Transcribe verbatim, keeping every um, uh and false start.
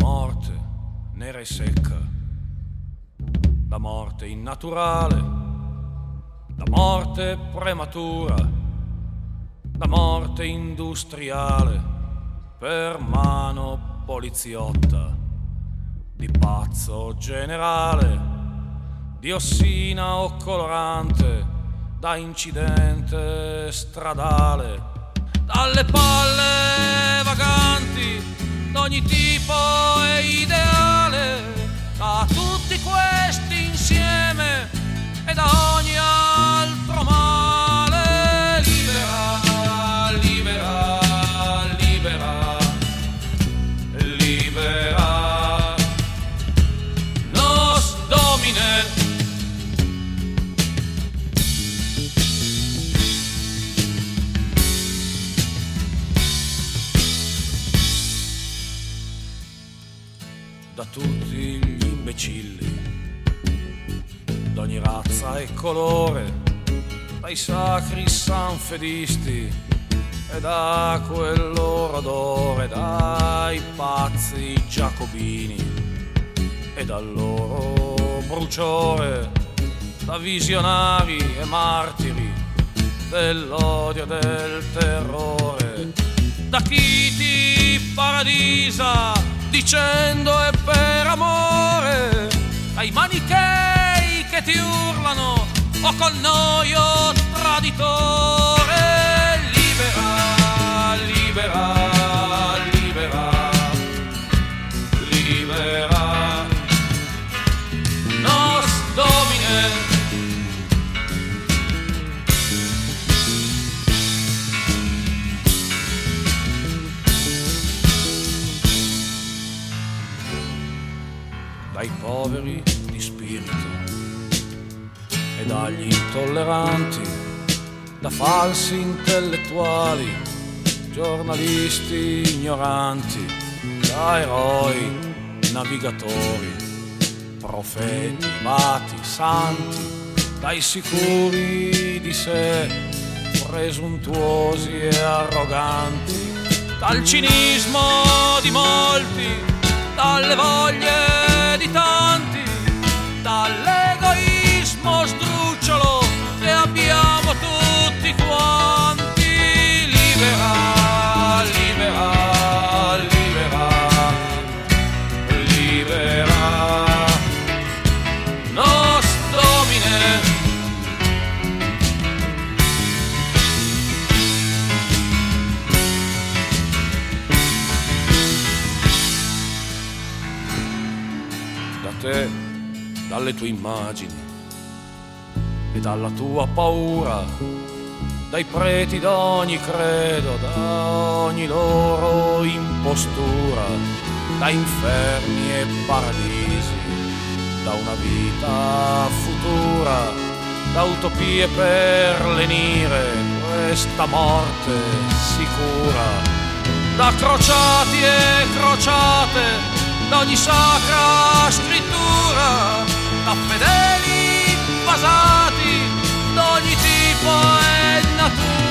morte nera e secca, la morte innaturale, la morte prematura, la morte industriale per mano poliziotta, di pazzo generale, diossina o colorante, da incidente stradale, dalle palle vaganti d'ogni tipo e ideale, da tutti questi insieme e da ogni altro male. Libera, libera, libera, libera, nos domine. Da tutti gli imbecilli, d'ogni razza e colore, dai sacri sanfedisti e da quel loro odore, dai pazzi giacobini e dal loro bruciore, da visionari e martiri dell'odio e del terrore, da chi ti paradisa dicendo è per amore, ai manichei che ti urlano o con noi o traditore. Libera, libera, libera, libera, nos domine. Dai poveri di spirito e dagli intolleranti, da falsi intellettuali, giornalisti ignoranti, da eroi, navigatori, profeti, mati, santi, dai sicuri di sé, presuntuosi e arroganti, dal cinismo di molti, dalle voglie di tanti, dall'egoismo sdrucciolo che abbiamo tutti quanti. Libera, libera, libera, libera, nos domine. Da te, dalle tue immagini e dalla tua paura, dai preti d'ogni credo, da ogni loro impostura, da inferni e paradisi, da una vita futura, da utopie per lenire questa morte sicura, da crociati e crociate d'ogni sacra scrittura, da fedeli basati d'ogni tipo e natura.